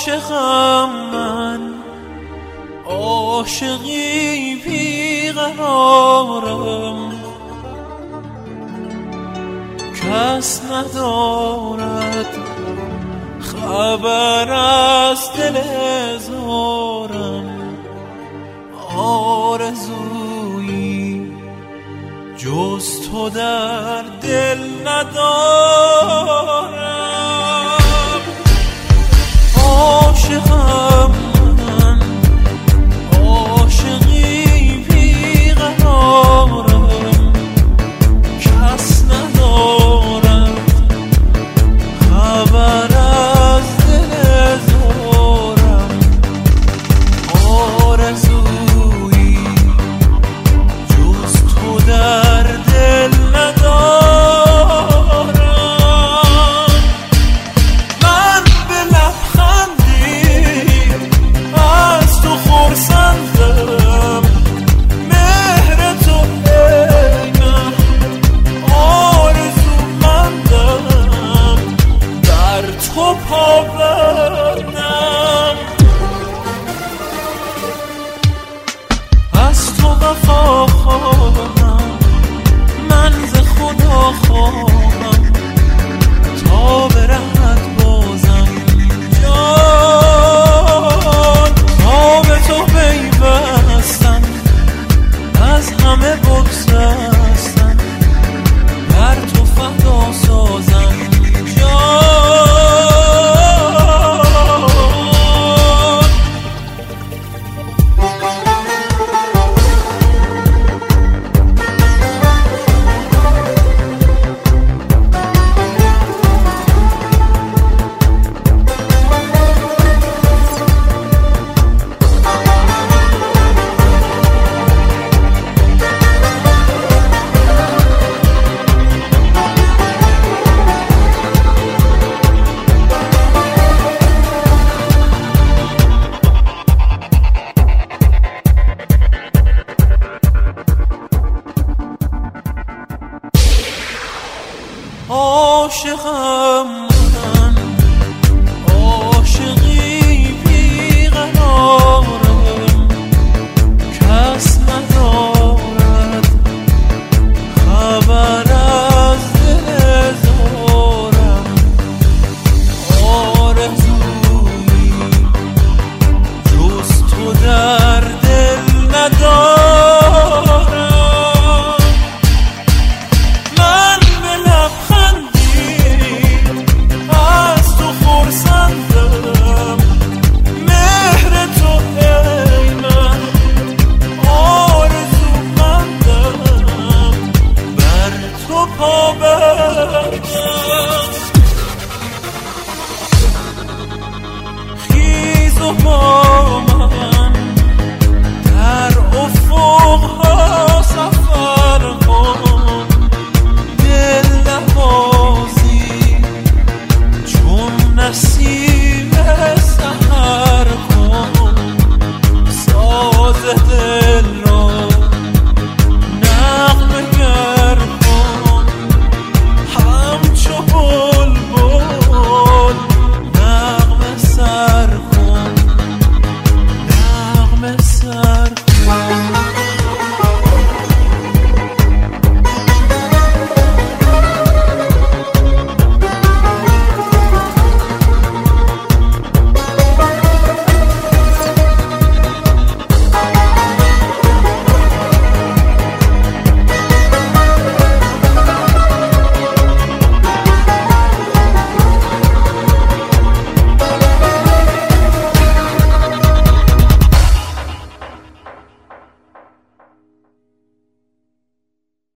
عاشقم من، عاشقی بیقرارم، کس ندارد خبر از دل زارم. آرزویی جز تو در دل ندارم. عاشقم من، عاشقی بیقرارم، کس ندارد خبر از دل زارم. آرزویی جز تو در دل ندارم. من به لبخندی از تو خرسندم، مهر تو ای من آرزومندم، در تو پابندم. از تو وفا خواهم، من ز خدا خواهم تا برهد بازم جان. تا به تو پیوستم، از همه بگسستم، بر تو فدا سازم جان. عاشقم